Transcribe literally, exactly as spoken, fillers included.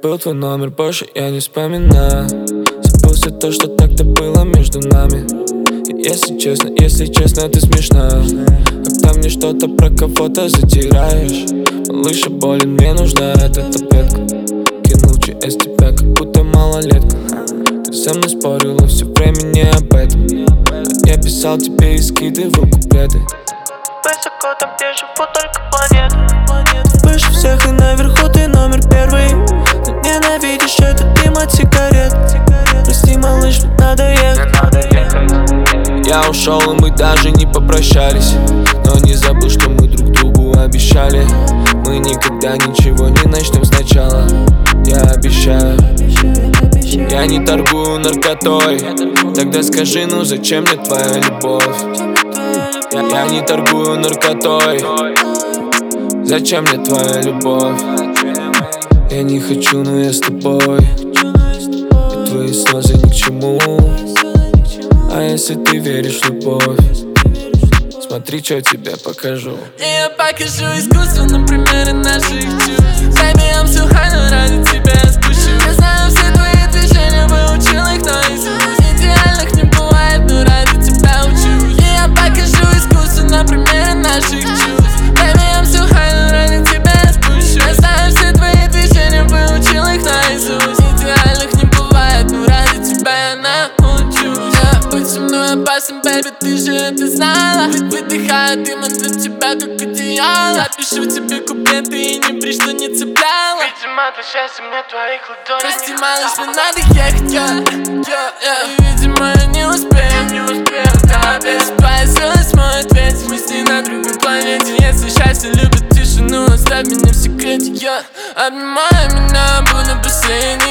Был твой номер, больше я не вспоминаю. Забыл все то, что так-то было между нами. И если честно, если честно, ты смешная. Когда мне что-то про кого-то затираешь. Малыша болен, мне нужна эта таблетка. Кинул ЧС тебя, как будто малолетка. Ты со мной спорила все время не об этом. А я писал тебе и скидывал куплеты. Высоко там, где живут только планеты. Выше всех и наверху ты номер первый. Ты ненавидишь этот дым от сигарет. Прости, малыш, мне надо ехать. Я ушел, и мы даже не попрощались. Но не забыл, что мы друг другу обещали. Мы никогда ничего не начнем сначала. Я обещаю. Я не торгую наркотой. Тогда скажи, ну зачем мне твоя любовь? Я, я не торгую наркотой. Зачем мне твоя любовь? Я не хочу, но я с тобой. И твои слезы ни к чему. А если ты веришь в любовь, смотри, что тебе покажу. И я покажу искусственно примеры наших чувств. Baby, I'm so high, но ради тебя я спущу. Я знаю все твои движения, выучил их наизусть. Идеальных не бывает, но ради тебя учусь. И я покажу искусственно примеры наших чувств. Baby, I'm so high, но ради тебя я спущу. Я знаю все твои движения, выучил их наизусть. Идеальных не бывает, но ради тебя я научусь. Yeah, быть со мной опасен, baby, ты же это знала. Выдыхаю дым от тебя, как одеяло. Запишу тебе куплеты и не при что не цепляла. Видимо, для счастья мне твоих ладоней. Прости, малыш, мне надо ехать, я, я, я. И, видимо, я не успею, не успею. Да, без поясилась мой ответ. Мы с ней на другой планете. Если счастье любит тишину, оставь меня в секрете, я. Обнимай меня, буду последний.